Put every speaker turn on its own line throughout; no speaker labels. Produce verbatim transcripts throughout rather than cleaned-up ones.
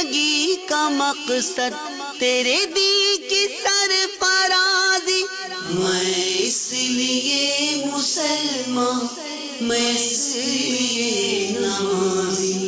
زندگی کا مقصد تیرے دی کی سرفرازی، میں اس لیے مسلمان، میں اس لیے نمازی۔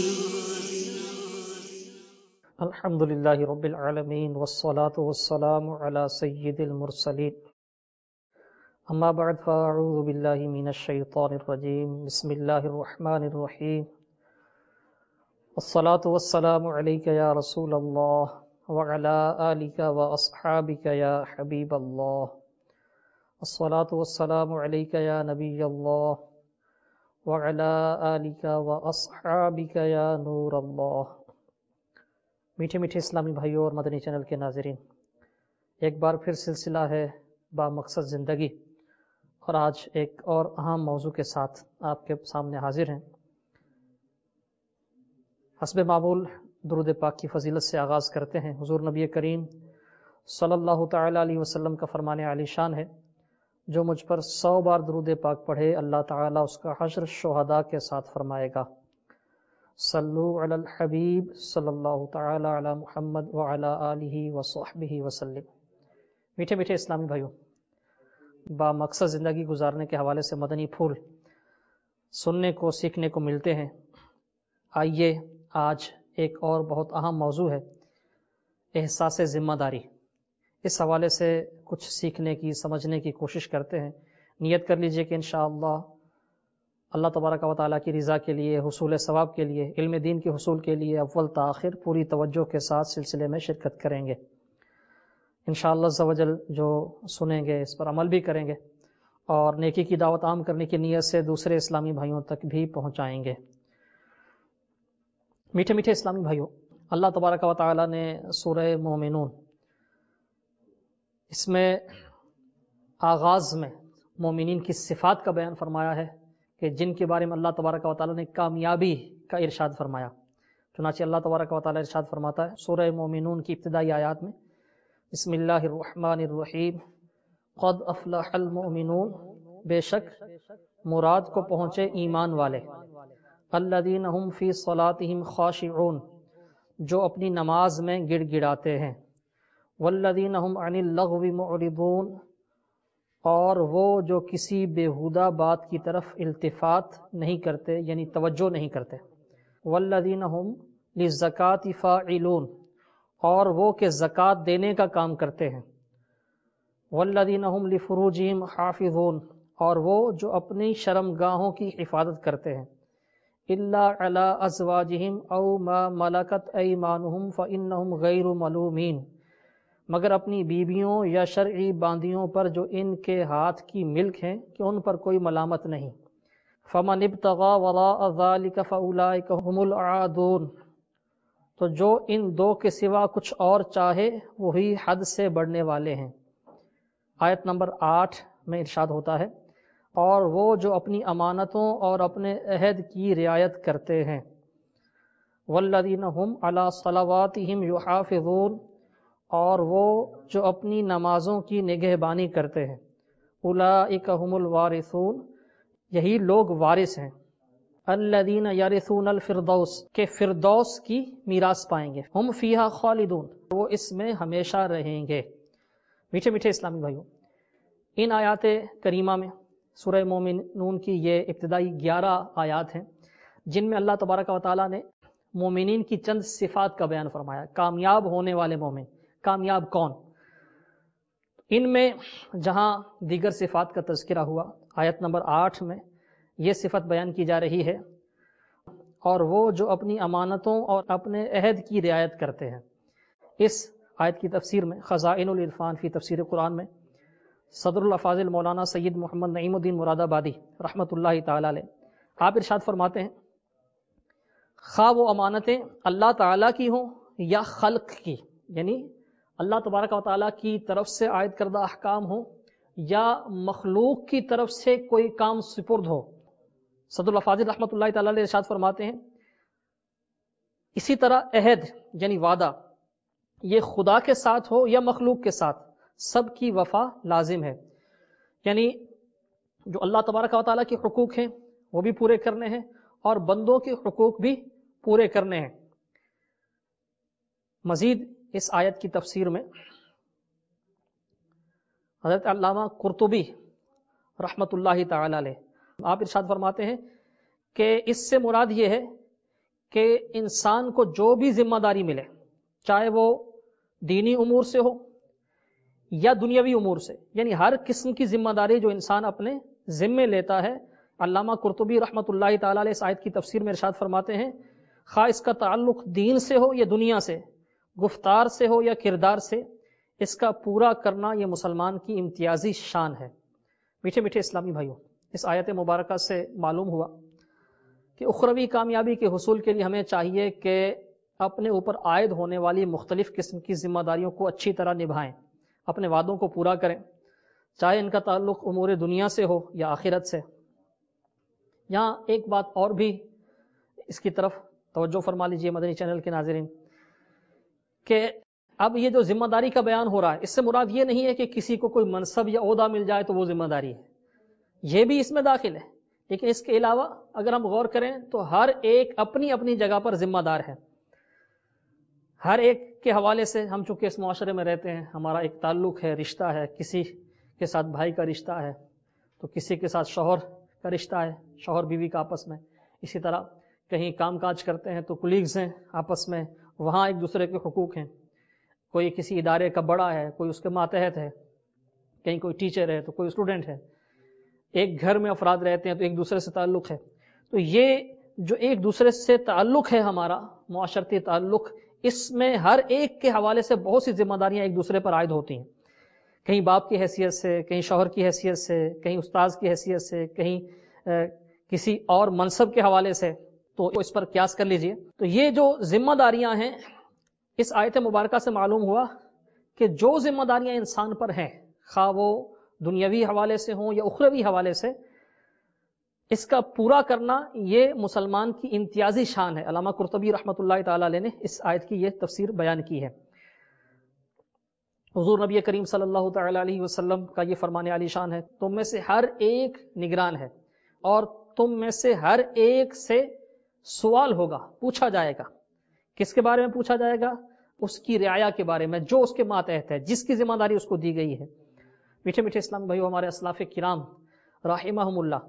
الحمدللہ رب العالمین والصلاة والسلام علی سید المرسلین، اما بعد فاعوذ باللہ من الشیطان الرجیم، بسم اللہ الرحمن الرحیم، والصلاة والسلام علیک یا رسول اللہ وعلی آلک واصحابک یا حبیب اللہ، والصلاة والسلام علیک یا نبی اللہ وعلی آلک واصحابک یا نور اللہ۔ میٹھے میٹھے اسلامی بھائیوں اور مدنی چینل کے ناظرین، ایک بار پھر سلسلہ ہے با مقصد زندگی، اور آج ایک اور اہم موضوع کے ساتھ آپ کے سامنے حاضر ہیں۔ حسب معمول درود پاک کی فضیلت سے آغاز کرتے ہیں۔ حضور نبی کریم صلی اللہ تعالی علیہ وسلم کا فرمان عالی شان ہے، جو مجھ پر سو بار درود پاک پڑھے اللہ تعالیٰ اس کا حشر شہداء کے ساتھ فرمائے گا۔ صلو علی الحبیب صلی اللہ تعالی علی محمد وعلی آلہ وصحبہ وسلم۔ میٹھے میٹھے اسلامی بھائیوں، با مقصد زندگی گزارنے کے حوالے سے مدنی پھول سننے کو سیکھنے کو ملتے ہیں۔ آئیے آج ایک اور بہت اہم موضوع ہے، احساس ذمہ داری، اس حوالے سے کچھ سیکھنے کی سمجھنے کی کوشش کرتے ہیں۔ نیت کر لیجئے کہ انشاءاللہ اللہ تبارک و تعالیٰ کی رضا کے لیے، حصول ثواب کے لیے، علم دین کے حصول کے لیے اول تاخیر پوری توجہ کے ساتھ سلسلے میں شرکت کریں گے۔ انشاءاللہ عز و جل جو سنیں گے اس پر عمل بھی کریں گے، اور نیکی کی دعوت عام کرنے کی نیت سے دوسرے اسلامی بھائیوں تک بھی پہنچائیں گے۔ میٹھے میٹھے اسلامی بھائیوں، اللہ تبارک و تعالیٰ نے سورہ مومنون، اس میں آغاز میں مومنین کی صفات کا بیان فرمایا ہے کہ جن کے بارے میں اللہ تبارک و تعالیٰ نے کامیابی کا ارشاد فرمایا۔ چنانچہ اللہ تبارک و تعالیٰ ارشاد فرماتا ہے سورہ مومنون کی ابتدائی آیات میں، بسم اللہ الرحمن الرحیم، قد افلح المؤمنون، بے شک مراد کو پہنچے ایمان والے، الذین هم فی صلاتہم خاشعون، جو اپنی نماز میں گڑ گڑاتے ہیں، والذین هم عن اللغو معرضون، اور وہ جو کسی بیہودہ بات کی طرف التفات نہیں کرتے، یعنی توجہ نہیں کرتے، والذین هم للزکاة فاعلون، اور وہ کہ زکوٰۃ دینے کا کام کرتے ہیں، والذین هم لفروجہم حافظون، اور وہ جو اپنی شرمگاہوں کی حفاظت کرتے ہیں، الا علی ازواجہم او ما ملکت ایمانہم فانہم غیر ملومین، مگر اپنی بیویوں یا شرعی باندیوں پر جو ان کے ہاتھ کی ملک ہیں کہ ان پر کوئی ملامت نہیں۔ فمن ابتغى وراء ذلك فاولئک هم العادون، تو جو ان دو کے سوا کچھ اور چاہے وہی حد سے بڑھنے والے ہیں۔ آیت نمبر آٹھ میں ارشاد ہوتا ہے، اور وہ جو اپنی امانتوں اور اپنے عہد کی رعایت کرتے ہیں، والذین هم علی صلواتہم یحافظون، اور وہ جو اپنی نمازوں کی نگہبانی کرتے ہیں، اولئک هم الوارثون، یہی لوگ وارث ہیں، الذین یرثون الفردوس، کہ فردوس کی میراث پائیں گے، ہم فیہا خالدون، وہ اس میں ہمیشہ رہیں گے۔ میٹھے میٹھے اسلامی بھائیوں، ان آیات کریمہ میں سورہ مومنون کی یہ ابتدائی گیارہ آیات ہیں، جن میں اللہ تبارک و تعالیٰ نے مومنین کی چند صفات کا بیان فرمایا۔ کامیاب ہونے والے مومن، کامیاب کون؟ ان میں جہاں دیگر صفات کا تذکرہ ہوا، آیت نمبر آٹھ میں یہ صفت بیان کی جا رہی ہے، اور وہ جو اپنی امانتوں اور اپنے عہد کی رعایت کرتے ہیں۔ اس آیت کی تفسیر میں خزائن العرفان فی تفسیر قرآن میں صدر الافاضل مولانا سید محمد نعیم الدین مراد آبادی رحمۃ اللہ تعالی علیہ، آپ ارشاد فرماتے ہیں، خواہ وہ امانتیں اللہ تعالیٰ کی ہوں یا خلق کی، یعنی اللہ تبارک و تعالیٰ کی طرف سے عائد کردہ احکام ہوں یا مخلوق کی طرف سے کوئی کام سپرد ہو، صدر الافاضل رحمۃ اللہ تعالی علیہ ارشاد فرماتے ہیں، اسی طرح عہد یعنی وعدہ، یہ خدا کے ساتھ ہو یا مخلوق کے ساتھ، سب کی وفا لازم ہے، یعنی جو اللہ تبارک و تعالیٰ کے حقوق ہیں وہ بھی پورے کرنے ہیں، اور بندوں کے حقوق بھی پورے کرنے ہیں۔ مزید اس آیت کی تفسیر میں حضرت علامہ قرطبی رحمۃ اللہ تعالی علیہ آپ ارشاد فرماتے ہیں کہ اس سے مراد یہ ہے کہ انسان کو جو بھی ذمہ داری ملے، چاہے وہ دینی امور سے ہو یا دنیاوی امور سے، یعنی ہر قسم کی ذمہ داری جو انسان اپنے ذمے لیتا ہے، علامہ قرطبی رحمۃ اللہ تعالی علیہ اس آیت کی تفسیر میں ارشاد فرماتے ہیں خواہ اس کا تعلق دین سے ہو یا دنیا سے، گفتار سے ہو یا کردار سے، اس کا پورا کرنا یہ مسلمان کی امتیازی شان ہے۔ میٹھے میٹھے اسلامی بھائیوں، اس آیت مبارکہ سے معلوم ہوا کہ اخروی کامیابی کے حصول کے لیے ہمیں چاہیے کہ اپنے اوپر عائد ہونے والی مختلف قسم کی ذمہ داریوں کو اچھی طرح نبھائیں، اپنے وعدوں کو پورا کریں، چاہے ان کا تعلق امور دنیا سے ہو یا آخرت سے۔ یہاں ایک بات اور بھی اس کی طرف توجہ فرما لیجئے مدنی چینل کے ناظرین، کہ اب یہ جو ذمہ داری کا بیان ہو رہا ہے، اس سے مراد یہ نہیں ہے کہ کسی کو کوئی منصب یا عہدہ مل جائے تو وہ ذمہ داری ہے، یہ بھی اس میں داخل ہے، لیکن اس کے علاوہ اگر ہم غور کریں تو ہر ایک اپنی اپنی جگہ پر ذمہ دار ہے۔ ہر ایک کے حوالے سے ہم چونکہ اس معاشرے میں رہتے ہیں، ہمارا ایک تعلق ہے، رشتہ ہے، کسی کے ساتھ بھائی کا رشتہ ہے تو کسی کے ساتھ شوہر کا رشتہ ہے، شوہر بیوی کا آپس میں، اسی طرح کہیں کام کاج کرتے ہیں تو کولیگز ہیں آپس میں، وہاں ایک دوسرے کے حقوق ہیں، کوئی کسی ادارے کا بڑا ہے، کوئی اس کے ماتحت ہے، کہیں کوئی ٹیچر ہے تو کوئی اسٹوڈنٹ ہے، ایک گھر میں افراد رہتے ہیں تو ایک دوسرے سے تعلق ہے۔ تو یہ جو ایک دوسرے سے تعلق ہے ہمارا معاشرتی تعلق، اس میں ہر ایک کے حوالے سے بہت سی ذمہ داریاں ایک دوسرے پر عائد ہوتی ہیں، کہیں باپ کی حیثیت سے، کہیں شوہر کی حیثیت سے، کہیں استاذ کی حیثیت سے، کہیں کسی اور منصب کے حوالے سے، تو اس پر قیاس کر لیجئے۔ تو یہ جو ذمہ داریاں ہیں، اس آیت مبارکہ سے معلوم ہوا کہ جو ذمہ داریاں انسان پر ہیں، خواہ وہ دنیاوی حوالے سے ہوں یا اخروی حوالے سے، اس کا پورا کرنا یہ مسلمان کی امتیازی شان ہے۔ علامہ قرطبی رحمۃ اللہ تعالی علیہ نے اس آیت کی یہ تفسیر بیان کی ہے۔ حضور نبی کریم صلی اللہ تعالی علیہ وسلم کا یہ فرمان عالی شان ہے، تم میں سے ہر ایک نگران ہے اور تم میں سے ہر ایک سے سوال ہوگا، پوچھا جائے گا۔ کس کے بارے میں پوچھا جائے گا؟ اس کی رعایا کے بارے میں، جو اس کے ماتحت ہے، جس کی ذمہ داری اس کو دی گئی ہے۔ میٹھے میٹھے اسلام بھائیو، ہمارے اسلاف کرام رحمہم اللہ،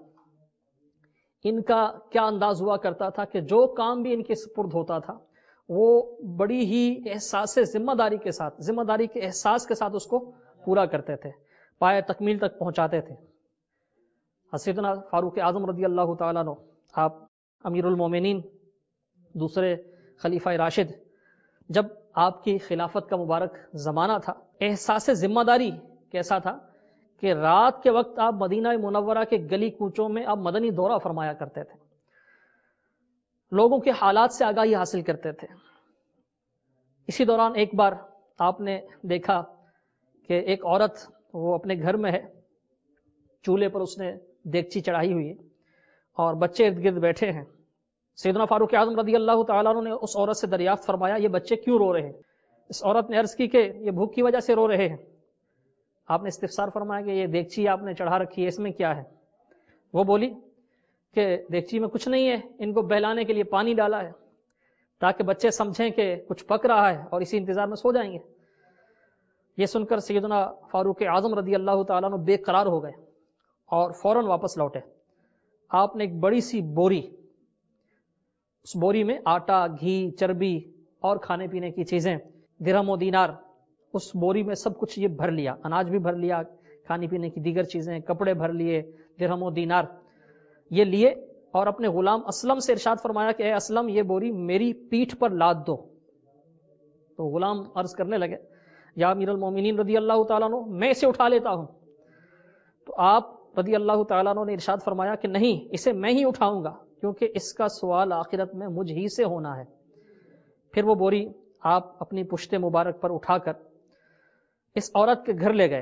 ان کا کیا انداز ہوا کرتا تھا کہ جو کام بھی ان کے سپرد ہوتا تھا وہ بڑی ہی احساس ذمہ داری کے ساتھ، ذمہ داری کے احساس کے ساتھ اس کو پورا کرتے تھے، پائے تکمیل تک پہنچاتے تھے۔ سیدنا فاروق اعظم رضی اللہ تعالیٰ عنہ، آپ امیر المومنین، دوسرے خلیفہ راشد، جب آپ کی خلافت کا مبارک زمانہ تھا، احساس ذمہ داری کیسا تھا کہ رات کے وقت آپ مدینہ منورہ کے گلی کوچوں میں آپ مدنی دورہ فرمایا کرتے تھے، لوگوں کے حالات سے آگاہی حاصل کرتے تھے۔ اسی دوران ایک بار آپ نے دیکھا کہ ایک عورت وہ اپنے گھر میں ہے، چولہے پر اس نے دیگچی چڑھائی ہوئی ہے اور بچے ارد گرد بیٹھے ہیں۔ سیدنا فاروق اعظم رضی اللہ تعالیٰ عنہ نے اس عورت سے دریافت فرمایا، یہ بچے کیوں رو رہے ہیں؟ اس عورت نے عرض کی کہ یہ بھوک کی وجہ سے رو رہے ہیں۔ آپ نے استفسار فرمایا کہ یہ دیگچی آپ نے چڑھا رکھی ہے، اس میں کیا ہے؟ وہ بولی کہ دیگچی میں کچھ نہیں ہے، ان کو بہلانے کے لیے پانی ڈالا ہے تاکہ بچے سمجھیں کہ کچھ پک رہا ہے اور اسی انتظار میں سو جائیں گے۔ یہ سن کر سیدنا فاروق اعظم رضی اللہ تعالیٰ عنہ بے قرار ہو گئے اور فوراً واپس لوٹے۔ آپ نے ایک بڑی سی بوری، اس بوری میں آٹا، گھی، چربی اور کھانے پینے کی چیزیں، درہم و دینار، اس بوری میں سب کچھ یہ بھر لیا، اناج بھی بھر لیا، کھانے پینے کی دیگر چیزیں، کپڑے بھر لیے، درہم و دینار یہ لیے، اور اپنے غلام اسلم سے ارشاد فرمایا کہ اے اسلم، یہ بوری میری پیٹھ پر لاد دو۔ تو غلام عرض کرنے لگے، یا امیر المومنین رضی اللہ تعالیٰ عنہ، میں اسے اٹھا لیتا ہوں۔ تو آپ رضی اللہ تعالیٰ عنہ نے ارشاد فرمایا کہ نہیں، اسے میں ہی اٹھاؤں گا، کیونکہ اس کا سوال آخرت میں مجھ ہی سے ہونا ہے۔ پھر وہ بوری آپ اپنی پشت مبارک پر اٹھا کر اس عورت کے گھر لے گئے،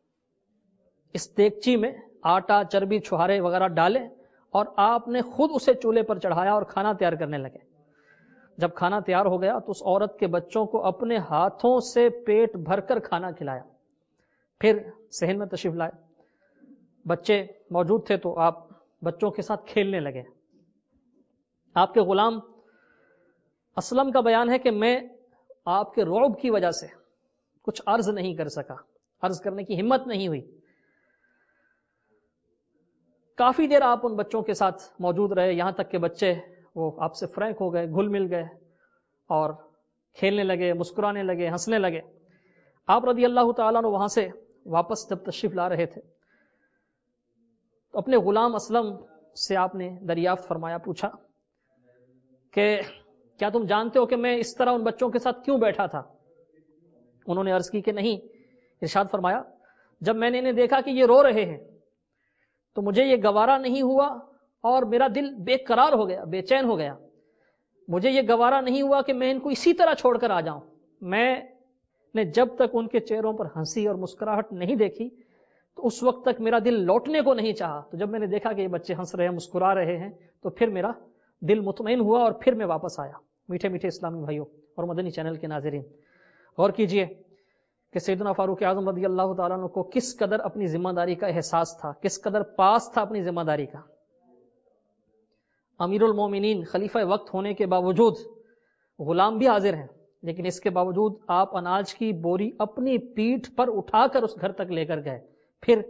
اس دیگچی میں آٹا، چربی، چھہارے وغیرہ ڈالے اور آپ نے خود اسے چولہے پر چڑھایا اور کھانا تیار کرنے لگے۔ جب کھانا تیار ہو گیا تو اس عورت کے بچوں کو اپنے ہاتھوں سے پیٹ بھر کر کھانا کھلایا، پھر صحن میں تشریف لائے۔ بچے موجود تھے تو آپ بچوں کے ساتھ کھیلنے لگے۔ آپ کے غلام اسلم کا بیان ہے کہ میں آپ کے رعب کی وجہ سے کچھ عرض نہیں کر سکا، عرض کرنے کی ہمت نہیں ہوئی۔ کافی دیر آپ ان بچوں کے ساتھ موجود رہے، یہاں تک کہ بچے وہ آپ سے فرینک ہو گئے، گھل مل گئے اور کھیلنے لگے، مسکرانے لگے، ہنسنے لگے۔ آپ رضی اللہ تعالیٰ عنہ وہاں سے واپس جب تشریف لا رہے تھے تو اپنے غلام اسلم سے آپ نے دریافت فرمایا، پوچھا کہ کیا تم جانتے ہو کہ میں اس طرح ان بچوں کے ساتھ کیوں بیٹھا تھا؟ انہوں نے عرض کی کہ نہیں۔ ارشاد فرمایا، جب میں نے انہیں دیکھا کہ یہ رو رہے ہیں تو مجھے یہ گوارا نہیں ہوا اور میرا دل بے قرار ہو گیا، بے چین ہو گیا۔ مجھے یہ گوارا نہیں ہوا کہ میں ان کو اسی طرح چھوڑ کر آ جاؤں۔ میں نے جب تک ان کے چہروں پر ہنسی اور مسکراہٹ نہیں دیکھی تو اس وقت تک میرا دل لوٹنے کو نہیں چاہا۔ تو جب میں نے دیکھا کہ یہ بچے ہنس رہے ہیں، مسکرا رہے ہیں، تو پھر میرا دل مطمئن ہوا اور پھر میں واپس آیا۔ میٹھے میٹھے اسلامی بھائیوں اور مدنی چینل کے ناظرین، غور کیجئے کہ سیدنا فاروق اعظم رضی اللہ تعالیٰ عنہ کو کس قدر اپنی ذمہ داری کا احساس تھا، کس قدر پاس تھا اپنی ذمہ داری کا۔ امیر المومنین خلیفہ وقت ہونے کے باوجود غلام بھی حاضر ہیں، لیکن اس کے باوجود آپ اناج کی بوری اپنی پیٹھ پر اٹھا کر اس گھر تک لے کر گئے، پھر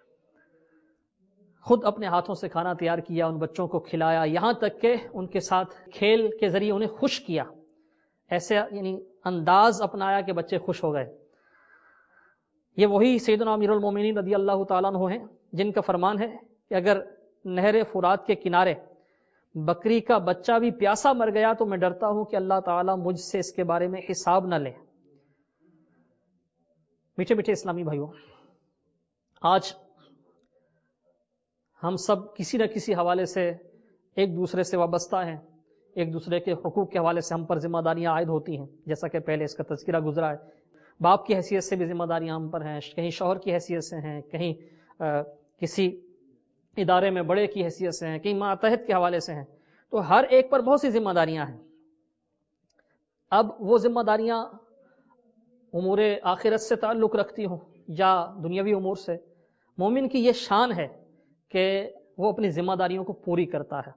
خود اپنے ہاتھوں سے کھانا تیار کیا، ان بچوں کو کھلایا، یہاں تک کہ ان کے ساتھ کھیل کے ذریعے انہیں خوش کیا، ایسے یعنی انداز اپنایا کہ بچے خوش ہو گئے۔ یہ وہی سیدنا امیر المومنین رضی اللہ تعالیٰ عنہ ہیں جن کا فرمان ہے کہ اگر نہر فرات کے کنارے بکری کا بچہ بھی پیاسا مر گیا تو میں ڈرتا ہوں کہ اللہ تعالیٰ مجھ سے اس کے بارے میں حساب نہ لے۔ میٹھے میٹھے اسلامی بھائیوں، آج ہم سب کسی نہ کسی حوالے سے ایک دوسرے سے وابستہ ہیں، ایک دوسرے کے حقوق کے حوالے سے ہم پر ذمہ داریاں عائد ہوتی ہیں، جیسا کہ پہلے اس کا تذکرہ گزرا ہے۔ باپ کی حیثیت سے بھی ذمہ داریاں ہم پر ہیں، کہیں شوہر کی حیثیت سے ہیں، کہیں آ, کسی ادارے میں بڑے کی حیثیت سے ہیں، کہیں ماتحت کے حوالے سے ہیں، تو ہر ایک پر بہت سی ذمہ داریاں ہیں۔ اب وہ ذمہ داریاں امور آخرت سے تعلق رکھتی ہوں یا دنیاوی امور سے، مومن کی یہ شان ہے کہ وہ اپنی ذمہ داریوں کو پوری کرتا ہے۔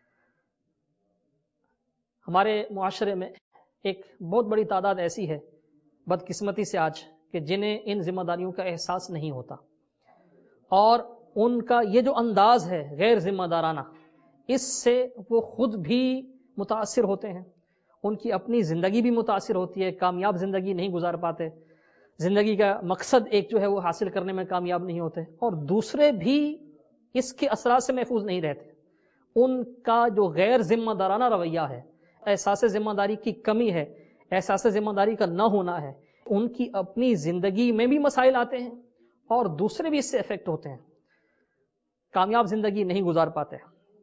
ہمارے معاشرے میں ایک بہت بڑی تعداد ایسی ہے بدقسمتی سے آج کہ جنہیں ان ذمہ داریوں کا احساس نہیں ہوتا، اور ان کا یہ جو انداز ہے غیر ذمہ دارانہ، اس سے وہ خود بھی متاثر ہوتے ہیں، ان کی اپنی زندگی بھی متاثر ہوتی ہے، کامیاب زندگی نہیں گزار پاتے، زندگی کا مقصد ایک جو ہے وہ حاصل کرنے میں کامیاب نہیں ہوتے، اور دوسرے بھی اس کے اثرات سے محفوظ نہیں رہتے۔ ان کا جو غیر ذمہ دارانہ رویہ ہے، احساس ذمہ داری کی کمی ہے، احساس ذمہ داری کا نہ ہونا ہے، ان کی اپنی زندگی میں بھی مسائل آتے ہیں اور دوسرے بھی اس سے افیکٹ ہوتے ہیں، کامیاب زندگی نہیں گزار پاتے۔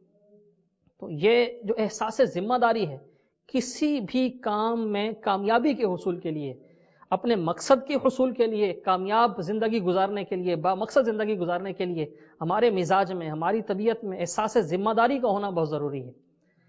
تو یہ جو احساس ذمہ داری ہے، کسی بھی کام میں کامیابی کے حصول کے لیے، اپنے مقصد کے حصول کے لیے، کامیاب زندگی گزارنے کے لیے، با مقصد زندگی گزارنے کے لیے ہمارے مزاج میں، ہماری طبیعت میں احساس ذمہ داری کا ہونا بہت ضروری ہے۔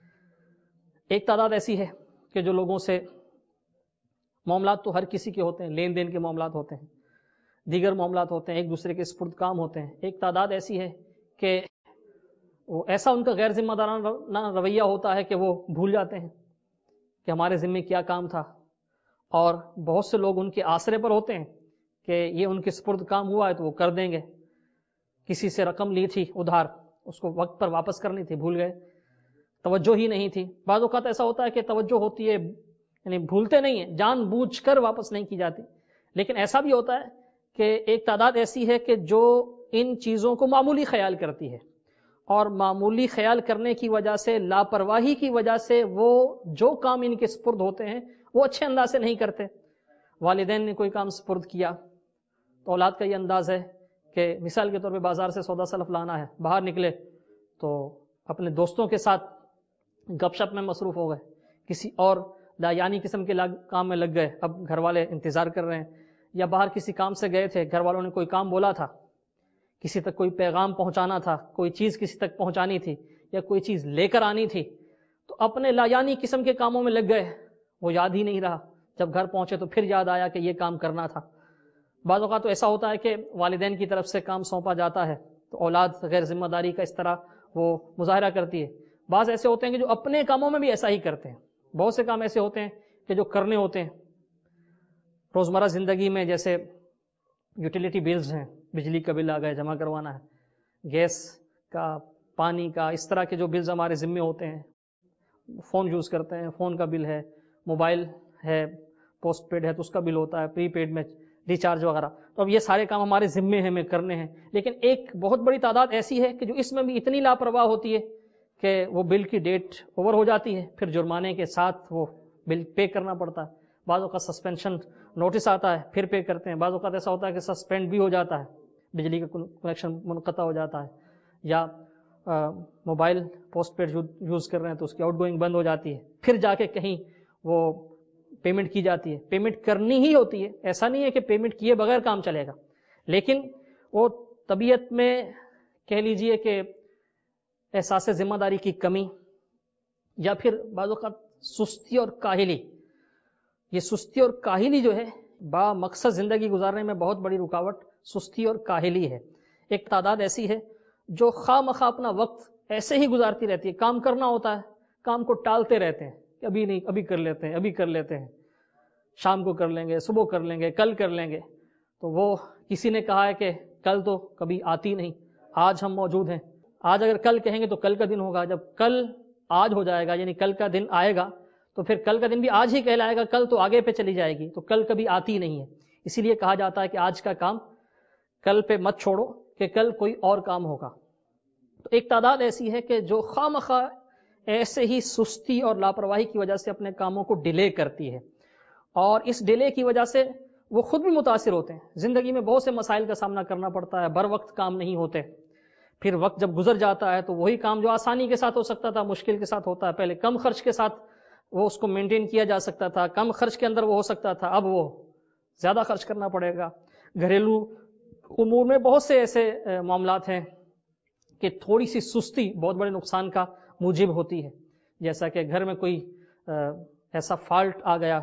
ایک تعداد ایسی ہے کہ جو لوگوں سے معاملات تو ہر کسی کے ہوتے ہیں، لین دین کے معاملات ہوتے ہیں، دیگر معاملات ہوتے ہیں، ایک دوسرے کے سپرد کام ہوتے ہیں۔ ایک تعداد ایسی ہے کہ وہ ایسا ان کا غیر ذمہ دارانہ رویہ ہوتا ہے کہ وہ بھول جاتے ہیں کہ ہمارے ذمے کیا کام تھا، اور بہت سے لوگ ان کے آسرے پر ہوتے ہیں کہ یہ ان کے سپرد کام ہوا ہے تو وہ کر دیں گے۔ کسی سے رقم لی تھی ادھار، اس کو وقت پر واپس کرنی تھی، بھول گئے، توجہ ہی نہیں تھی۔ بعض اوقات ایسا ہوتا ہے کہ توجہ ہوتی ہے، یعنی بھولتے نہیں ہیں، جان بوجھ کر واپس نہیں کی جاتی، لیکن ایسا بھی ہوتا ہے کہ ایک تعداد ایسی ہے کہ جو ان چیزوں کو معمولی خیال کرتی ہے، اور معمولی خیال کرنے کی وجہ سے، لاپرواہی کی وجہ سے وہ جو کام ان کے سپرد ہوتے ہیں وہ اچھے انداز سے نہیں کرتے۔ والدین نے کوئی کام سپرد کیا تو اولاد کا یہ انداز ہے کہ مثال کے طور پہ بازار سے سودا سلف لانا ہے، باہر نکلے تو اپنے دوستوں کے ساتھ گپ شپ میں مصروف ہو گئے، کسی اور لایانی قسم کے کام میں لگ گئے، اب گھر والے انتظار کر رہے ہیں، یا باہر کسی کام سے گئے تھے، گھر والوں نے کوئی کام بولا تھا، کسی تک کوئی پیغام پہنچانا تھا، کوئی چیز کسی تک پہنچانی تھی یا کوئی چیز لے کر آنی تھی، تو اپنے لایانی قسم کے کاموں میں لگ گئے، وہ یاد ہی نہیں رہا، جب گھر پہنچے تو پھر یاد آیا کہ یہ کام کرنا تھا۔ بعض اوقات تو ایسا ہوتا ہے کہ والدین کی طرف سے کام سونپا جاتا ہے تو اولاد غیر ذمہ داری کا اس طرح وہ مظاہرہ کرتی ہے۔ بعض ایسے ہوتے ہیں کہ جو اپنے کاموں میں بھی ایسا ہی کرتے ہیں، بہت سے کام ایسے ہوتے ہیں کہ جو کرنے ہوتے ہیں روزمرہ زندگی میں جیسے یوٹیلیٹی بلز ہیں، بجلی کا بل آ گیا جمع کروانا ہے، گیس کا، پانی کا، اس طرح کے جو بلز ہمارے ذمے ہوتے ہیں، فون یوز کرتے ہیں، فون کا بل ہے، موبائل ہے، پوسٹ پیڈ ہے تو اس کا بل ہوتا ہے، پری پیڈ میں ریچارج وغیرہ، تو اب یہ سارے کام ہمارے ذمے ہیں، ہمیں کرنے ہیں. لیکن ایک بہت بڑی تعداد ایسی ہے کہ جو اس میں بھی اتنی لاپرواہ ہوتی ہے کہ وہ بل کی ڈیٹ اوور ہو جاتی ہے، پھر جرمانے کے ساتھ وہ بل پے کرنا پڑتا ہے. بعض اوقات سسپینشن نوٹس آتا ہے، پھر پے کرتے ہیں. بعض اوقات ایسا ہوتا ہے کہ سسپینڈ بھی ہو جاتا ہے، بجلی کا کنیکشن منقطع ہو جاتا ہے، یا موبائل پوسٹ پیڈ یوز کر رہے ہیں تو اس کی آؤٹ گوئنگ بند ہو جاتی ہے، پھر جا کے کہیں وہ پیمنٹ کی جاتی ہے. پیمنٹ کرنی ہی ہوتی ہے، ایسا نہیں ہے کہ پیمنٹ کیے بغیر کام چلے گا، لیکن وہ طبیعت میں کہہ لیجئے کہ احساس ذمہ داری کی کمی، یا پھر بعض اوقات سستی اور کاہلی. یہ سستی اور کاہلی جو ہے با مقصد زندگی گزارنے میں بہت بڑی رکاوٹ سستی اور کاہلی ہے. ایک تعداد ایسی ہے جو خواہ مخواہ اپنا وقت ایسے ہی گزارتی رہتی ہے. کام کرنا ہوتا ہے، کام کو ٹالتے رہتے ہیں کہ ابھی نہیں، ابھی کر لیتے ہیں، ابھی کر لیتے ہیں، شام کو کر لیں گے، صبح کر لیں گے، کل کر لیں گے. تو وہ کسی نے کہا ہے کہ کل تو کبھی آتی نہیں، آج ہم موجود ہیں. آج اگر کل کہیں گے تو کل کا دن ہوگا، جب کل آج ہو جائے گا یعنی کل کا دن آئے گا تو پھر کل کا دن بھی آج ہی کہلائے گا، کل تو آگے پہ چلی جائے گی، تو کل کبھی آتی نہیں ہے. اسی لیے کہا جاتا ہے کہ آج کا کام کل پہ مت چھوڑو کہ کل کوئی اور کام ہوگا. تو ایک تعداد ایسی ہے کہ جو خواہ مخواہ ایسے ہی سستی اور لاپرواہی کی وجہ سے اپنے کاموں کو ڈیلے کرتی ہے، اور اس ڈیلے کی وجہ سے وہ خود بھی متاثر ہوتے ہیں. زندگی میں بہت سے مسائل کا سامنا کرنا پڑتا ہے، بر وقت کام نہیں ہوتے، پھر وقت جب گزر جاتا ہے تو وہی کام جو آسانی کے ساتھ ہو سکتا تھا مشکل کے ساتھ ہوتا ہے. پہلے کم خرچ کے ساتھ وہ اس کو مینٹین کیا جا سکتا تھا، کم خرچ کے اندر وہ ہو سکتا تھا، اب وہ زیادہ خرچ کرنا پڑے گا. گھریلو امور میں بہت سے ایسے معاملات ہیں کہ تھوڑی سی سستی بہت بڑے نقصان کا موجب ہوتی ہے. جیسا کہ گھر میں کوئی ایسا فالٹ آ گیا،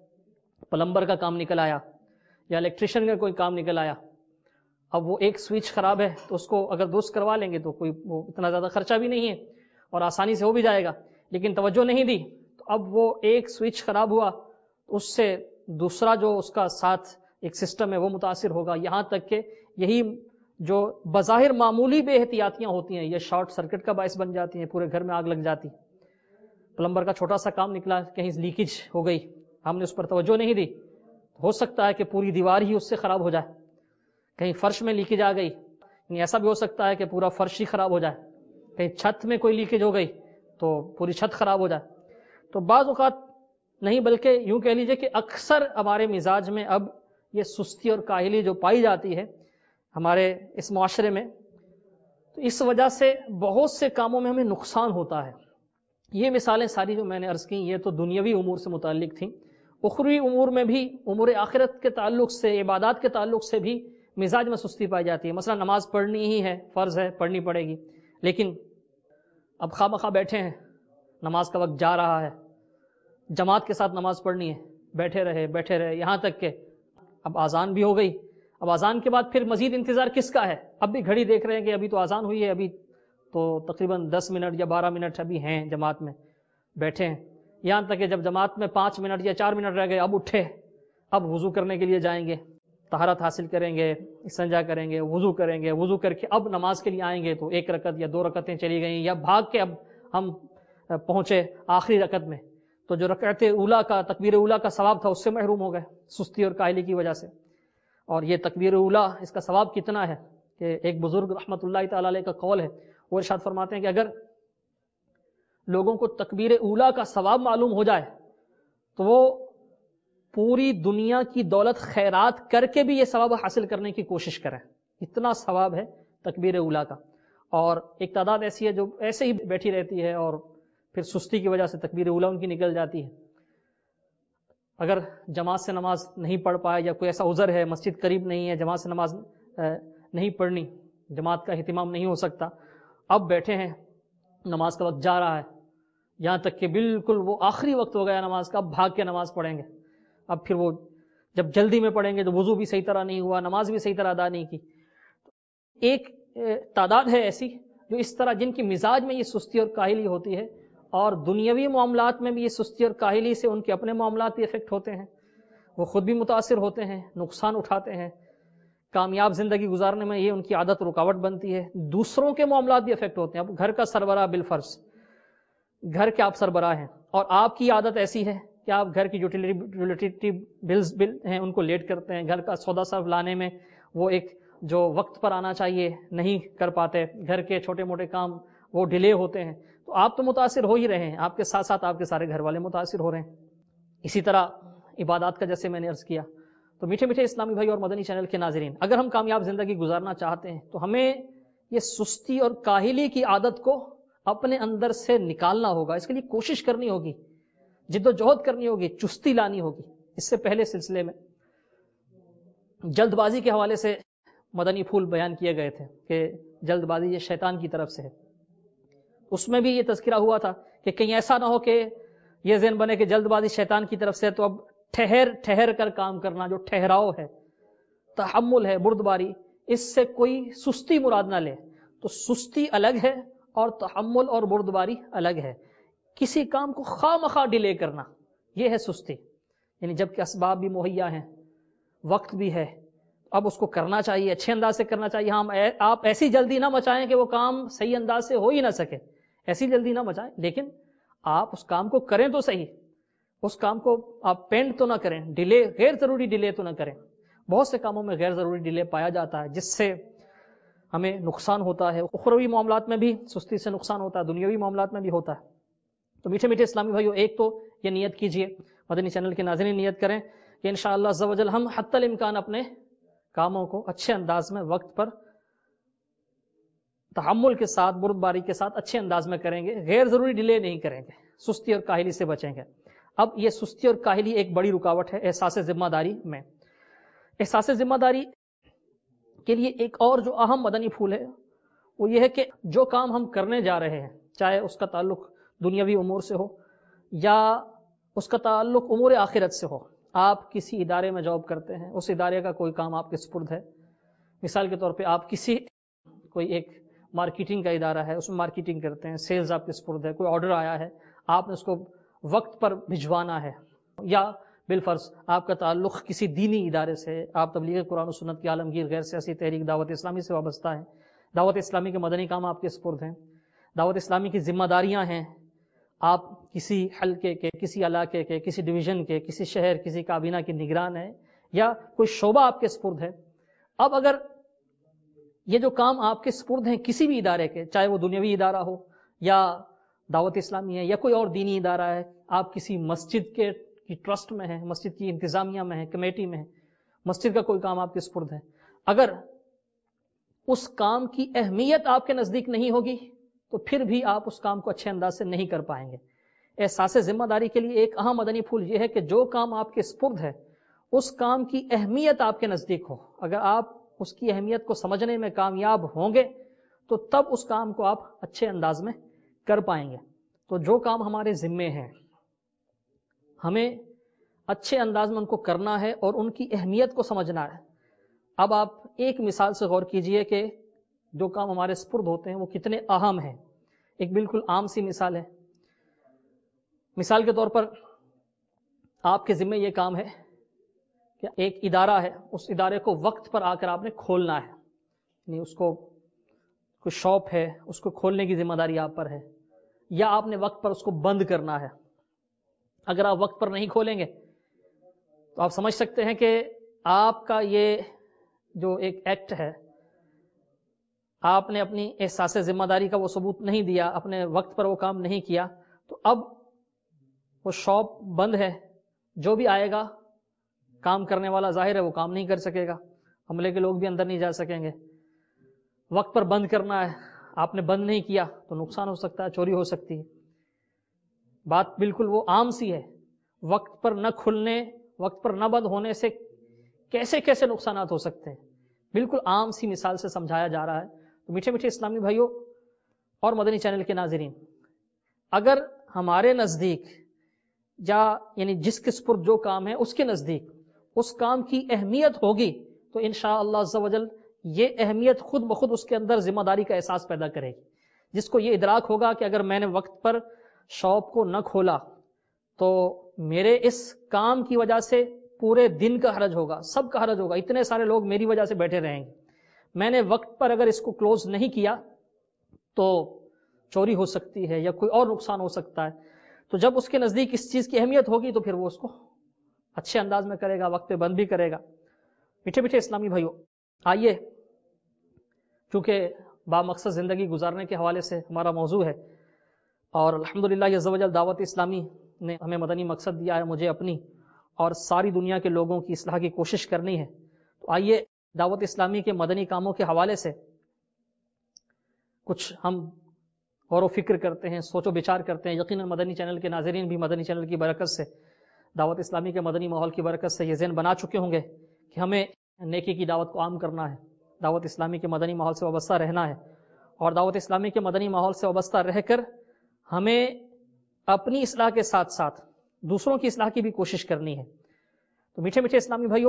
پلمبر کا کام نکل آیا یا الیکٹریشین کا کوئی کام نکل آیا، اب وہ ایک سوئچ خراب ہے تو اس کو اگر درست کروا لیں گے تو کوئی وہ اتنا زیادہ خرچہ بھی نہیں ہے اور آسانی سے ہو بھی جائے گا. لیکن توجہ نہیں دی تو اب وہ ایک سوئچ خراب ہوا، اس سے دوسرا جو اس کا ساتھ ایک سسٹم ہے وہ متاثر ہوگا. یہاں تک کہ یہی جو بظاہر معمولی بے احتیاطیاں ہوتی ہیں یہ شارٹ سرکٹ کا باعث بن جاتی ہیں، پورے گھر میں آگ لگ جاتی. پلمبر کا چھوٹا سا کام نکلا، کہیں لیکیج ہو گئی، ہم نے اس پر توجہ نہیں دی، ہو سکتا ہے کہ پوری دیوار ہی اس سے خراب ہو جائے. کہیں فرش میں لیکیج آ گئی، ایسا بھی ہو سکتا ہے کہ پورا فرش ہی خراب ہو جائے. کہیں چھت میں کوئی لیکیج ہو گئی تو پوری چھت خراب ہو جائے. تو بعض اوقات نہیں بلکہ یوں کہہ لیجئے کہ اکثر ہمارے مزاج میں اب یہ سستی اور کاہلی جو پائی جاتی ہے ہمارے اس معاشرے میں، تو اس وجہ سے بہت سے کاموں میں ہمیں نقصان ہوتا ہے. یہ مثالیں ساری جو میں نے عرض کی یہ تو دنیاوی امور سے متعلق تھیں. اخروی امور میں بھی، امور آخرت کے تعلق سے، عبادات کے تعلق سے بھی مزاج میں سستی پائی جاتی ہے. مثلا نماز پڑھنی ہی ہے، فرض ہے، پڑھنی پڑے گی، لیکن اب خواہ مخواہ بیٹھے ہیں، نماز کا وقت جا رہا ہے، جماعت کے ساتھ نماز پڑھنی ہے، بیٹھے رہے بیٹھے رہے یہاں تک کہ اب آذان بھی ہو گئی. اب آذان کے بعد پھر مزید انتظار کس کا ہے؟ اب بھی گھڑی دیکھ رہے ہیں کہ ابھی تو آذان ہوئی ہے، ابھی تو تقریباً دس منٹ یا بارہ منٹ ابھی ہیں، جماعت میں بیٹھے ہیں. یہاں تک کہ جب جماعت میں پانچ منٹ یا چار منٹ رہ گئے، اب اٹھے، اب وضو کرنے کے لیے جائیں گے، طہارت حاصل کریں گے، استنجا کریں گے، وضو کریں گے، وضو کر کے اب نماز کے لیے آئیں گے تو ایک رکعت یا دو رکعتیں چلی گئیں، یا بھاگ کے اب ہم پہنچے آخری رکعت میں تو جو رکعت اولا کا، تکبیر اولا کا ثواب تھا اس سے محروم ہو گئے سستی اور کاہلی کی وجہ سے. اور یہ تکبیر اولا اس کا ثواب کتنا ہے کہ ایک بزرگ رحمت اللہ تعالی علیہ کا قول ہے، وہ ارشاد فرماتے ہیں کہ اگر لوگوں کو تکبیر اولا کا ثواب معلوم ہو جائے تو وہ پوری دنیا کی دولت خیرات کر کے بھی یہ ثواب حاصل کرنے کی کوشش کریں. اتنا ثواب ہے تکبیر اولا کا. اور ایک تعداد ایسی ہے جو ایسے ہی بیٹھی رہتی ہے اور پھر سستی کی وجہ سے تکبیر اولا ان کی نکل جاتی ہے. اگر جماعت سے نماز نہیں پڑھ پائے یا کوئی ایسا عذر ہے، مسجد قریب نہیں ہے، جماعت سے نماز نہیں پڑھنی، جماعت کا اہتمام نہیں ہو سکتا، اب بیٹھے ہیں، نماز کا وقت جا رہا ہے، یہاں تک کہ بالکل وہ آخری وقت ہو گیا نماز کا، اب بھاگ کے نماز پڑھیں گے. اب پھر وہ جب جلدی میں پڑھیں گے تو وضو بھی صحیح طرح نہیں ہوا، نماز بھی صحیح طرح ادا نہیں کی. ایک تعداد ہے ایسی جو اس طرح جن کی مزاج میں یہ سستی اور کاہلی ہوتی ہے، اور دنیاوی معاملات میں بھی یہ سستی اور کاہلی سے ان کے اپنے معاملات بھی افیکٹ ہوتے ہیں، وہ خود بھی متاثر ہوتے ہیں، نقصان اٹھاتے ہیں، کامیاب زندگی گزارنے میں یہ ان کی عادت رکاوٹ بنتی ہے، دوسروں کے معاملات بھی افیکٹ ہوتے ہیں. اب گھر کا سربراہ بالفرض، گھر کے آپ سربراہ ہیں اور آپ کی عادت ایسی ہے کہ آپ گھر کی یوٹیلیٹی بلز بل ہیں ان کو لیٹ کرتے ہیں، گھر کا سودا صرف لانے میں وہ ایک جو وقت پر آنا چاہیے نہیں کر پاتے، گھر کے چھوٹے موٹے کام وہ ڈیلے ہوتے ہیں، تو آپ تو متاثر ہو ہی رہے ہیں، آپ کے ساتھ ساتھ آپ کے سارے گھر والے متاثر ہو رہے ہیں. اسی طرح عبادات کا جیسے میں نے عرض کیا، تو میٹھے میٹھے اسلامی بھائی اور مدنی چینل کے ناظرین، اگر ہم کامیاب زندگی گزارنا چاہتے ہیں تو ہمیں یہ سستی اور کاہلی کی عادت کو اپنے اندر سے نکالنا ہوگا. اس کے لیے کوشش کرنی ہوگی، جد و جہد کرنی ہوگی، چستی لانی ہوگی. اس سے پہلے سلسلے میں جلد بازی کے حوالے سے مدنی پھول بیان کیے گئے تھے کہ جلد بازی یہ شیطان کی طرف سے ہے. اس میں بھی یہ تذکرہ ہوا تھا کہ کہیں ایسا نہ ہو کہ یہ ذہن بنے کہ جلد بازی شیطان کی طرف سے ہے تو اب ٹھہر ٹھہر کر کام کرنا، جو ٹھہراؤ ہے، تحمل ہے، بردباری، اس سے کوئی سستی مراد نہ لے. تو سستی الگ ہے اور تحمل اور بردباری الگ ہے. کسی کام کو خواہ مخواہ ڈیلے کرنا یہ ہے سستی، یعنی جب کہ اسباب بھی مہیا ہیں، وقت بھی ہے، اب اس کو کرنا چاہیے، اچھے انداز سے کرنا چاہیے. ہم آپ ایسی جلدی نہ مچائیں کہ وہ کام صحیح انداز سے ہو ہی نہ سکے، ایسی جلدی نہ مچائیں، لیکن آپ اس کام کو کریں تو صحیح، اس کام کو آپ پینڈ تو نہ کریں، ڈیلے، غیر ضروری ڈیلے تو نہ کریں. بہت سے کاموں میں غیر ضروری ڈیلے پایا جاتا ہے جس سے ہمیں نقصان ہوتا ہے. اخروی معاملات میں بھی سستی سے نقصان ہوتا ہے، دنیاوی معاملات میں بھی ہوتا ہے. تو میٹھے میٹھے اسلامی بھائیو، ایک تو یہ نیت کیجئے، مدنی چینل کے ناظرین نیت کریں کہ انشاءاللہ عز و جل ہم حتی الامکان اپنے کاموں کو اچھے انداز میں، وقت پر، تحمل کے ساتھ، بردباری کے ساتھ اچھے انداز میں کریں گے، غیر ضروری ڈیلے نہیں کریں گے، سستی اور کاہلی سے بچیں گے. اب یہ سستی اور کاہلی ایک بڑی رکاوٹ ہے احساس ذمہ داری میں. احساس ذمہ داری کے لیے ایک اور جو اہم مدنی پھول ہے وہ یہ ہے کہ جو کام ہم کرنے جا رہے ہیں، چاہے اس کا تعلق دنیاوی امور سے ہو یا اس کا تعلق امور آخرت سے ہو. آپ کسی ادارے میں جاب کرتے ہیں، اس ادارے کا کوئی کام آپ کے سپرد ہے. مثال کے طور پہ آپ کسی کوئی ایک مارکیٹنگ کا ادارہ ہے، اس میں مارکیٹنگ کرتے ہیں، سیلز آپ کے سپرد ہے، کوئی آرڈر آیا ہے، آپ نے اس کو وقت پر بھجوانا ہے. یا بالفرض آپ کا تعلق کسی دینی ادارے سے، آپ تبلیغ قرآن و سنت کی عالمگیر غیر سیاسی تحریک دعوت اسلامی سے وابستہ ہیں، دعوت اسلامی کے مدنی کام آپ کے سپرد ہیں، دعوت اسلامی کی ذمہ داریاں ہیں، آپ کسی حلقے کے، کسی علاقے کے، کسی ڈویژن کے، کسی شہر، کسی کابینہ کی نگران ہے یا کوئی شعبہ آپ کے سپرد ہے. اب اگر یہ جو کام آپ کے سپرد ہیں کسی بھی ادارے کے، چاہے وہ دنیاوی ادارہ ہو یا دعوت اسلامی ہے یا کوئی اور دینی ادارہ ہے، آپ کسی مسجد کے کی ٹرسٹ میں ہیں، مسجد کی انتظامیہ میں ہیں، کمیٹی میں ہیں، مسجد کا کوئی کام آپ کے سپرد ہے، اگر اس کام کی اہمیت آپ کے نزدیک نہیں ہوگی تو پھر بھی آپ اس کام کو اچھے انداز سے نہیں کر پائیں گے. احساس ذمہ داری کے لیے ایک اہم مدنی پھول یہ ہے کہ جو کام آپ کے سپرد ہے اس کام کی اہمیت آپ کے نزدیک ہو. اگر آپ اس کی اہمیت کو سمجھنے میں کامیاب ہوں گے تو تب اس کام کو آپ اچھے انداز میں کر پائیں گے. تو جو کام ہمارے ذمے ہیں ہمیں اچھے انداز میں ان کو کرنا ہے اور ان کی اہمیت کو سمجھنا ہے. اب آپ ایک مثال سے غور کیجئے کہ جو کام ہمارے سپرد ہوتے ہیں وہ کتنے اہم ہیں. ایک بالکل عام سی مثال ہے. مثال کے طور پر آپ کے ذمہ یہ کام ہے کہ ایک ادارہ ہے، اس ادارے کو وقت پر آ کر آپ نے کھولنا ہے، یعنی اس کو کوئی شاپ ہے، اس کو کھولنے کی ذمہ داری آپ پر ہے، یا آپ نے وقت پر اس کو بند کرنا ہے. اگر آپ وقت پر نہیں کھولیں گے تو آپ سمجھ سکتے ہیں کہ آپ کا یہ جو ایک ایکٹ ہے، آپ نے اپنی احساس ذمہ داری کا وہ ثبوت نہیں دیا، اپنے وقت پر وہ کام نہیں کیا، تو اب وہ شاپ بند ہے، جو بھی آئے گا کام کرنے والا ظاہر ہے وہ کام نہیں کر سکے گا، عملے کے لوگ بھی اندر نہیں جا سکیں گے. وقت پر بند کرنا ہے، آپ نے بند نہیں کیا تو نقصان ہو سکتا ہے، چوری ہو سکتی ہے. بات بالکل وہ عام سی ہے. وقت پر نہ کھلنے، وقت پر نہ بند ہونے سے کیسے کیسے نقصانات ہو سکتے ہیں، بالکل عام سی مثال سے سمجھایا جا رہا ہے. تو میٹھے میٹھے اسلامی بھائیوں اور مدنی چینل کے ناظرین، اگر ہمارے نزدیک یا یعنی جس کے سپرد جو کام ہے اس کے نزدیک اس کام کی اہمیت ہوگی تو انشاءاللہ عز و جل یہ اہمیت خود بخود اس کے اندر ذمہ داری کا احساس پیدا کرے گی. جس کو یہ ادراک ہوگا کہ اگر میں نے وقت پر شاپ کو نہ کھولا تو میرے اس کام کی وجہ سے پورے دن کا حرج ہوگا، سب کا حرج ہوگا، اتنے سارے لوگ میری وجہ سے بیٹھے رہیں گے، میں نے وقت پر اگر اس کو کلوز نہیں کیا تو چوری ہو سکتی ہے یا کوئی اور نقصان ہو سکتا ہے۔ تو جب اس کے نزدیک اس چیز کی اہمیت ہوگی تو پھر وہ اس کو اچھے انداز میں کرے گا، وقت پہ بند بھی کرے گا۔ میٹھے میٹھے اسلامی بھائیو، آئیے چونکہ با مقصد زندگی گزارنے کے حوالے سے ہمارا موضوع ہے اور الحمدللہ عز و جل دعوت اسلامی نے ہمیں مدنی مقصد دیا ہے، مجھے اپنی اور ساری دنیا کے لوگوں کی اصلاح کی کوشش کرنی ہے، تو آئیے دعوت اسلامی کے مدنی کاموں کے حوالے سے کچھ ہم غور و فکر کرتے ہیں، سوچ و بچار کرتے ہیں۔ یقیناً مدنی چینل کے ناظرین بھی مدنی چینل کی برکت سے، دعوت اسلامی کے مدنی ماحول کی برکت سے یہ ذہن بنا چکے ہوں گے کہ ہمیں نیکی کی دعوت کو عام کرنا ہے، دعوت اسلامی کے مدنی ماحول سے وابستہ رہنا ہے، اور دعوت اسلامی کے مدنی ماحول سے وابستہ رہ کر ہمیں اپنی اصلاح کے ساتھ ساتھ دوسروں کی اصلاح کی بھی کوشش کرنی ہے۔ تو میٹھے میٹھے اسلامی بھائیو،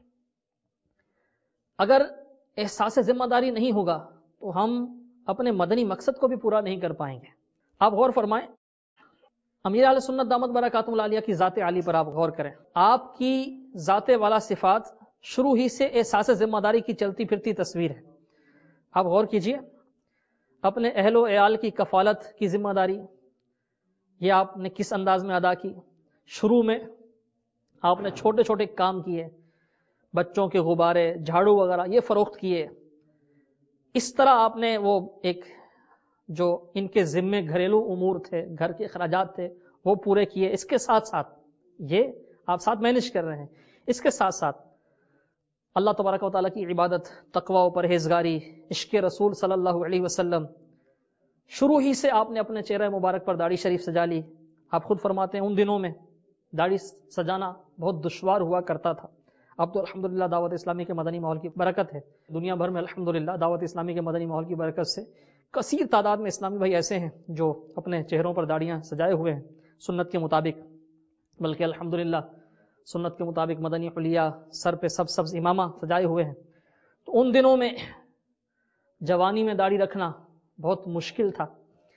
اگر احساس ذمہ داری نہیں ہوگا تو ہم اپنے مدنی مقصد کو بھی پورا نہیں کر پائیں گے۔ آپ غور فرمائیں، امیر اہل سنت دامت برکاتہم العالیہ کی ذات عالی پر آپ غور کریں، آپ کی ذات والا صفات شروع ہی سے احساس ذمہ داری کی چلتی پھرتی تصویر ہے۔ آپ غور کیجئے، اپنے اہل و عیال کی کفالت کی ذمہ داری یہ آپ نے کس انداز میں ادا کی؟ شروع میں آپ نے چھوٹے چھوٹے کام کیے، بچوں کے غبارے، جھاڑو وغیرہ یہ فروخت کیے، اس طرح آپ نے وہ ایک جو ان کے ذمے گھریلو امور تھے، گھر کے اخراجات تھے وہ پورے کیے۔ اس کے ساتھ ساتھ یہ آپ ساتھ مینج کر رہے ہیں، اس کے ساتھ ساتھ اللہ تبارک و تعالیٰ کی عبادت، تقوی و پرہیزگاری، عشق رسول صلی اللہ علیہ وسلم، شروع ہی سے آپ نے اپنے چہرہ مبارک پر داڑھی شریف سجا لی۔ آپ خود فرماتے ہیں ان دنوں میں داڑھی سجانا بہت دشوار ہوا کرتا تھا، اب تو الحمدللہ دعوت اسلامی کے مدنی ماحول کی برکت ہے، دنیا بھر میں الحمدللہ دعوت اسلامی کے مدنی ماحول کی برکت سے کثیر تعداد میں اسلامی بھائی ایسے ہیں جو اپنے چہروں پر داڑیاں سجائے ہوئے ہیں سنت کے مطابق، بلکہ الحمدللہ سنت کے مطابق مدنی حلیہ، سر پہ سب سبز امامہ سجائے ہوئے ہیں۔ تو ان دنوں میں جوانی میں داڑھی رکھنا بہت مشکل تھا۔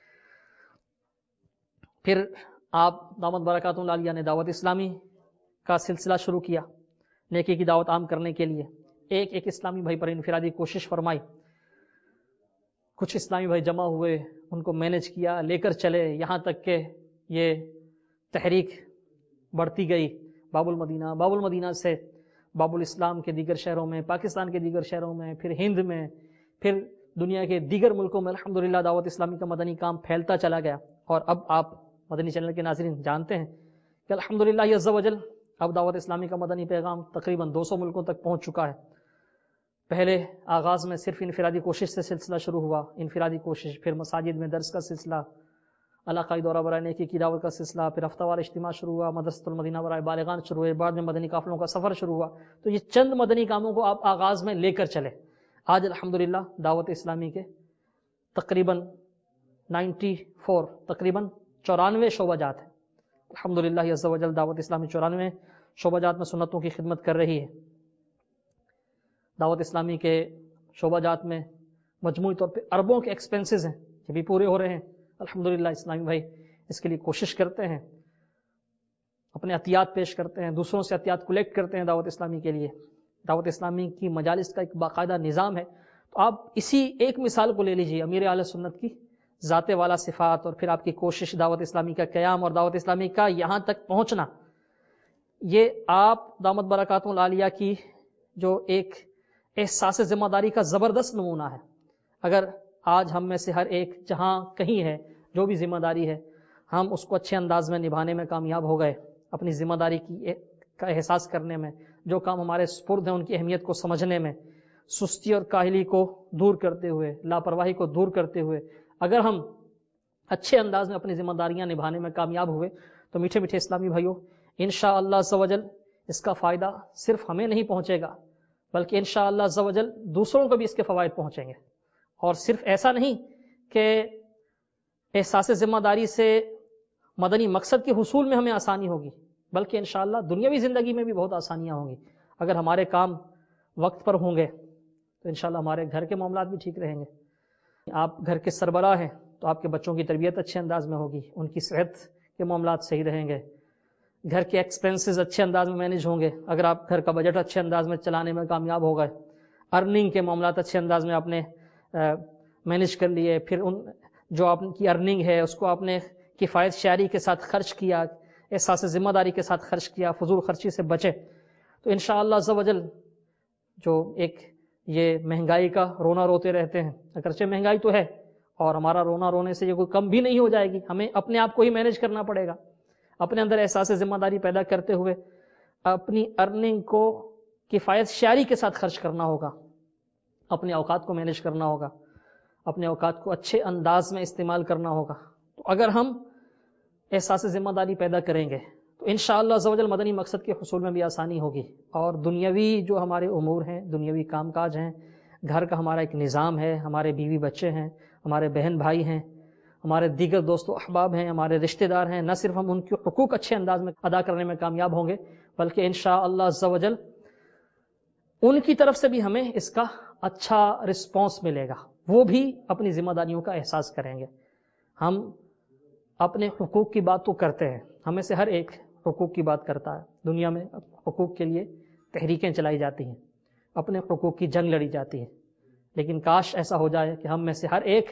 پھر آپ دامت برکاتہم العالیہ نے دعوت اسلامی کا سلسلہ شروع کیا، نیکی کی دعوت عام کرنے کے لیے ایک ایک اسلامی بھائی پر انفرادی کوشش فرمائی، کچھ اسلامی بھائی جمع ہوئے، ان کو مینج کیا، لے کر چلے، یہاں تک کہ یہ تحریک بڑھتی گئی، باب المدینہ، باب المدینہ سے باب الاسلام کے دیگر شہروں میں، پاکستان کے دیگر شہروں میں، پھر ہند میں، پھر دنیا کے دیگر ملکوں میں الحمدللہ دعوت اسلامی کا مدنی کام پھیلتا چلا گیا۔ اور اب آپ مدنی چینل کے ناظرین جانتے ہیں کہ الحمدللہ عز و جل اب دعوت اسلامی کا مدنی پیغام تقریباً دو سو ملکوں تک پہنچ چکا ہے۔ پہلے آغاز میں صرف انفرادی کوشش سے سلسلہ شروع ہوا، انفرادی کوشش، پھر مساجد میں درس کا سلسلہ، علاقائی دورہ برائے نیکی کی دعوت کا سلسلہ، پھر ہفتہ وار اجتماع شروع ہوا، مدرسۃ المدینہ برائے بالغان شروع ہوئے، بعد میں مدنی قافلوں کا سفر شروع ہوا۔ تو یہ چند مدنی کاموں کو آپ آغاز میں لے کر چلے۔ آج الحمدللہ دعوت اسلامی کے تقریباً نائنٹی فور تقریباً چورانوے شعبہ جات ہیں۔ الحمدللہ عز و جل دعوت اسلامی چورانوے شعبہ جات میں سنتوں کی خدمت کر رہی ہے۔ دعوت اسلامی کے شعبہ جات میں مجموعی طور پہ اربوں کے ایکسپنسز ہیں، یہ بھی پورے ہو رہے ہیں۔ الحمدللہ اسلامی بھائی اس کے لیے کوشش کرتے ہیں، اپنے عطیات پیش کرتے ہیں، دوسروں سے عطیات کلیکٹ کرتے ہیں دعوت اسلامی کے لیے۔ دعوت اسلامی کی مجالس کا ایک باقاعدہ نظام ہے۔ تو آپ اسی ایک مثال کو لے لیجئے، امیر اہل سنت کی ذات والا صفات، اور پھر آپ کی کوشش دعوت اسلامی کا قیام اور دعوت اسلامی کا یہاں تک پہنچنا، یہ آپ دامت برکاتہم العالیہ کی جو ایک احساس ذمہ داری کا زبردست نمونہ ہے۔ اگر آج ہم میں سے ہر ایک جہاں کہیں ہے، جو بھی ذمہ داری ہے، ہم اس کو اچھے انداز میں نبھانے میں کامیاب ہو گئے، اپنی ذمہ داری کی کا احساس کرنے میں، جو کام ہمارے سپرد ہیں ان کی اہمیت کو سمجھنے میں، سستی اور کاہلی کو دور کرتے ہوئے، لاپرواہی کو دور کرتے ہوئے اگر ہم اچھے انداز میں اپنی ذمہ داریاں نبھانے میں کامیاب ہوئے تو میٹھے میٹھے اسلامی بھائیوں، انشاءاللہ عز و جل اس کا فائدہ صرف ہمیں نہیں پہنچے گا، بلکہ انشاءاللہ عز و جل دوسروں کو بھی اس کے فوائد پہنچیں گے۔ اور صرف ایسا نہیں کہ احساس ذمہ داری سے مدنی مقصد کے حصول میں ہمیں آسانی ہوگی، بلکہ انشاءاللہ دنیاوی زندگی میں بھی بہت آسانیاں ہوں گی۔ اگر ہمارے کام وقت پر ہوں گے تو انشاءاللہ ہمارے گھر کے معاملات بھی ٹھیک رہیں گے۔ آپ گھر کے سربراہ ہیں تو آپ کے بچوں کی تربیت اچھے انداز میں ہوگی، ان کی صحت کے معاملات صحیح رہیں گے، گھر کے ایکسپینسز اچھے انداز میں مینیج ہوں گے، اگر آپ گھر کا بجٹ اچھے انداز میں چلانے میں کامیاب ہو گئے، ارننگ کے معاملات اچھے انداز میں آپ نے مینیج کر لیے، پھر ان جو آپ کی ارننگ ہے اس کو آپ نے کفایت شعری کے ساتھ خرچ کیا، احساس ذمہ داری کے ساتھ خرچ کیا، فضول خرچی سے بچے، تو انشاءاللہ عز و جل جو ایک یہ مہنگائی کا رونا روتے رہتے ہیں، اگرچہ مہنگائی تو ہے اور ہمارا رونا رونے سے یہ کوئی کم بھی نہیں ہو جائے گی، ہمیں اپنے آپ کو ہی مینیج کرنا پڑے گا، اپنے اندر احساس ذمہ داری پیدا کرتے ہوئے اپنی ارننگ کو کفایت شعری کے ساتھ خرچ کرنا ہوگا، اپنے اوقات کو مینیج کرنا ہوگا، اپنے اوقات کو اچھے انداز میں استعمال کرنا ہوگا۔ تو اگر ہم احساس ذمہ داری پیدا کریں گے تو انشاءاللہ عز و جل مدنی مقصد کے حصول میں بھی آسانی ہوگی، اور دنیاوی جو ہمارے امور ہیں، دنیاوی کام کاج ہیں، گھر کا ہمارا ایک نظام ہے، ہمارے بیوی بچے ہیں، ہمارے بہن بھائی ہیں، ہمارے دیگر دوست و احباب ہیں، ہمارے رشتہ دار ہیں، نہ صرف ہم ان کے حقوق اچھے انداز میں ادا کرنے میں کامیاب ہوں گے بلکہ انشاءاللہ عز و جل ان کی طرف سے بھی ہمیں اس کا اچھا رسپانس ملے گا، وہ بھی اپنی ذمہ داریوں کا احساس کریں گے۔ ہم اپنے حقوق کی بات تو کرتے ہیں، ہمیں سے ہر ایک حقوق کی بات کرتا ہے، دنیا میں حقوق کے لیے تحریکیں چلائی جاتی ہیں، اپنے حقوق کی جنگ لڑی جاتی ہے، لیکن کاش ایسا ہو جائے کہ ہم میں سے ہر ایک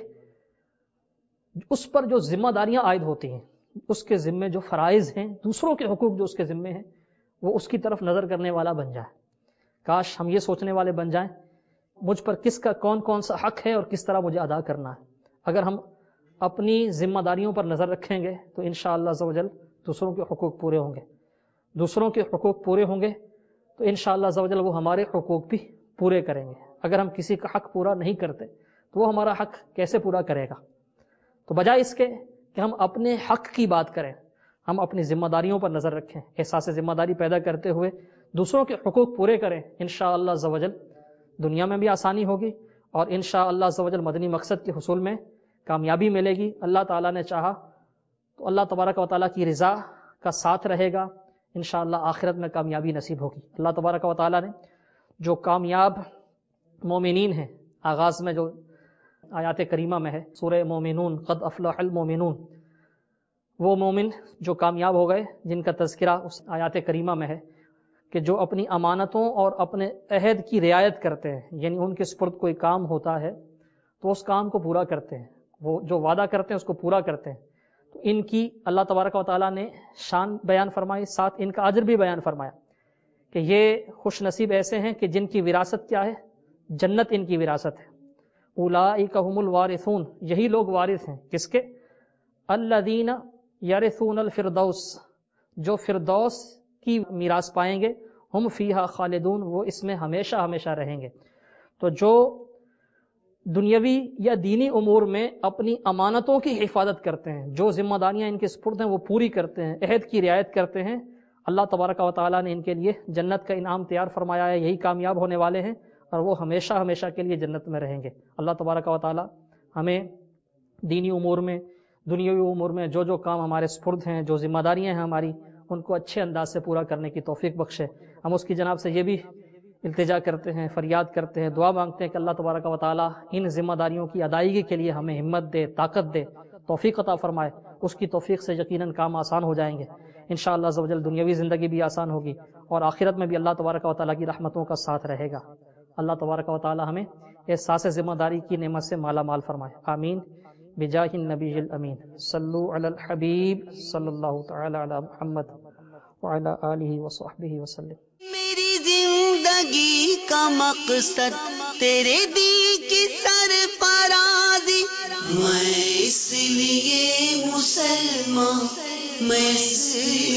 اس پر جو ذمہ داریاں عائد ہوتی ہیں، اس کے ذمے جو فرائض ہیں، دوسروں کے حقوق جو اس کے ذمے ہیں، وہ اس کی طرف نظر کرنے والا بن جائے۔ کاش ہم یہ سوچنے والے بن جائیں مجھ پر کس کا کون کون سا حق ہے اور کس طرح مجھے ادا کرنا ہے۔ اگر ہم اپنی ذمہ داریوں پر نظر رکھیں گے تو انشاءاللہ عز و جل دوسروں کے حقوق پورے ہوں گے، دوسروں کے حقوق پورے ہوں گے تو انشاءاللہ عز و جل وہ ہمارے حقوق بھی پورے کریں گے۔ اگر ہم کسی کا حق پورا نہیں کرتے تو وہ ہمارا حق کیسے پورا کرے گا؟ تو بجائے اس کے کہ ہم اپنے حق کی بات کریں، ہم اپنی ذمہ داریوں پر نظر رکھیں، احساس ذمہ داری پیدا کرتے ہوئے دوسروں کے حقوق پورے کریں، انشاءاللہ عز و جل دنیا میں بھی آسانی ہوگی اور انشاءاللہ عز و جل مدنی مقصد کے حصول میں کامیابی ملے گی۔ اللہ تعالیٰ نے چاہا تو اللہ تبارک و تعالیٰ کی رضا کا ساتھ رہے گا، انشاءاللہ آخرت میں کامیابی نصیب ہوگی۔ اللہ تبارک و تعالیٰ نے جو کامیاب مومنین ہیں، آغاز میں جو آیات کریمہ میں ہے سورہ مومنون، قد افلح المومنون، وہ مومن جو کامیاب ہو گئے جن کا تذکرہ اس آیات کریمہ میں ہے کہ جو اپنی امانتوں اور اپنے عہد کی رعایت کرتے ہیں، یعنی ان کے سپرد کوئی کام ہوتا ہے تو اس کام کو پورا کرتے ہیں، وہ جو وعدہ کرتے ہیں اس کو پورا کرتے ہیں، تو ان کی اللہ تبارک و تعالیٰ نے شان بیان فرمائی، ساتھ ان کا اجر بھی بیان فرمایا کہ یہ خوش نصیب ایسے ہیں کہ جن کی وراثت کیا ہے؟ جنت ان کی وراثت ہے۔ اولئک هم الوارثون، یہی لوگ وارث ہیں، کس کے؟ الذین یرثون الفردوس، جو فردوس کی میراث پائیں گے، ہم فیہا خالدون، وہ اس میں ہمیشہ ہمیشہ رہیں گے۔ تو جو دنیاوی یا دینی امور میں اپنی امانتوں کی حفاظت کرتے ہیں، جو ذمہ داریاں ان کے سپرد ہیں وہ پوری کرتے ہیں، عہد کی رعایت کرتے ہیں، اللہ تبارک و تعالیٰ نے ان کے لیے جنت کا انعام تیار فرمایا ہے، یہی کامیاب ہونے والے ہیں اور وہ ہمیشہ ہمیشہ کے لیے جنت میں رہیں گے۔ اللہ تبارک و تعالیٰ ہمیں دینی امور میں، دنیاوی امور میں جو جو کام ہمارے سپرد ہیں، جو ذمہ داریاں ہیں ہماری، ان کو اچھے انداز سے پورا کرنے کی توفیق بخشے۔ ہم اس کی جناب سے یہ بھی التجا کرتے ہیں، فریاد کرتے ہیں، دعا مانگتے ہیں کہ اللہ تبارک و تعالیٰ ان ذمہ داریوں کی ادائیگی کے لیے ہمیں ہمت دے، طاقت دے، توفیق عطا فرمائے۔ اس کی توفیق سے یقیناً کام آسان ہو جائیں گے انشاءاللہ عز و جل، دنیاوی زندگی بھی آسان ہوگی اور آخرت میں بھی اللہ تبارک و تعالیٰ کی رحمتوں کا ساتھ رہے گا۔ اللہ تبارک و تعالیٰ ہمیں احساس ذمہ داری کی نعمت سے مالا مال فرمائے، آمین بجاہ النبی الامین۔ صلو علی الحبیب صلی اللہ تعالی علی محمد وعلی آلہ وصحبہ وسلم۔
میری زندگی کا مقصد تیرے دی کی سرفرازی، میں اس لیے مسلمان، میں اس